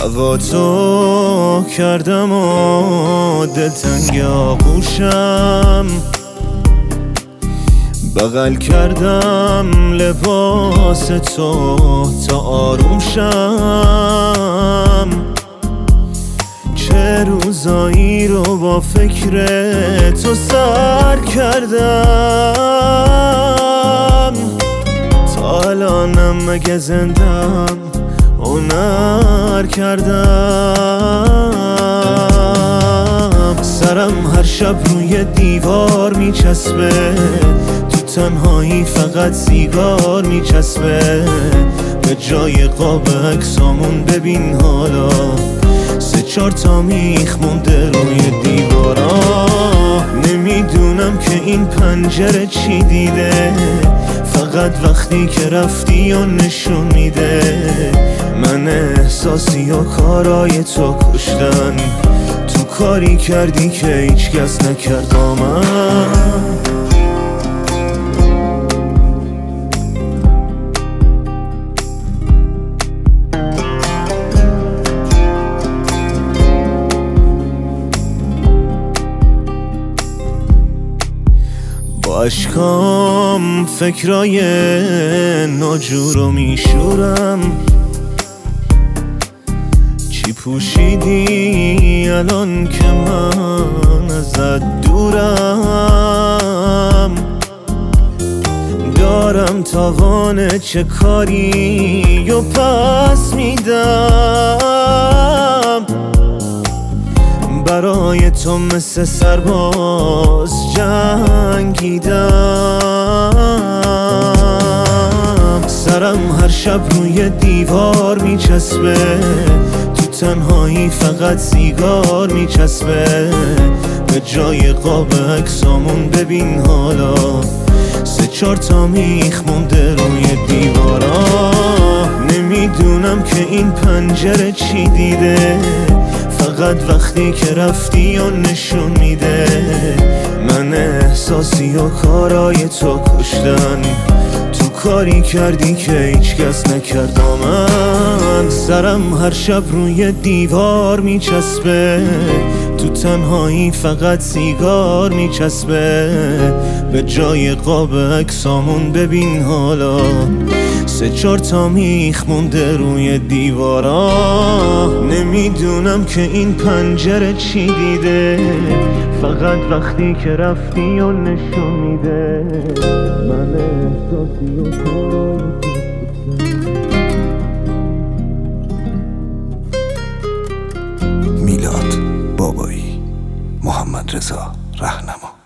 هوا تو کردم و دلتنگ آغوشم، بغل کردم لباس تو تا آروم شم. چه روزایی رو با فکر تو سر کردم، تا الانم مگه زندم هنر کردم. سرم هر شب روی دیوار میچسبه، تو تنهایی فقط سیگار میچسبه. به جای قاب عکسامون ببین حالا 3-4 تا میخ مونده روی دیوارا. نمیدونم که این پنجره چی دیده، فقط وقتی که رفتی و نشون میده. من احساسی و کارای تو کشتن، تو کاری کردی که هیچ کس نکرد با من. با اشکام فکرای ناجور رو میشورم. چی پوشیدی الان که من ازت دورم؟ دارم تاوان چه کاری و پس میدم. برای تو مثل سرباز جنگیدم. سرم هر شب روی دیوار میچسبه، تو تنهایی فقط سیگار میچسبه. به جای قاب عکسامون ببین حالا 3-4 تا میخ مونده روی دیوارا. نمیدونم که این پنجره چی دیده، فقط وقتی که رفتی و نشون میده. من احساسی و کارای تو کشتن، تو کاری کردی که هیچ کس نکرد با من. سرم هر شب روی دیوار میچسبه، تو تنهایی فقط سیگار میچسبه. به جای قاب عکسامون ببین حالا 3-4 تا میخ مونده روی دیوارا. نمیدونم که این پنجره چی دیده، فقط وقتی که رفتی و نشون میده. من احساسی و میلاد بابایی، محمد رضا رهنما.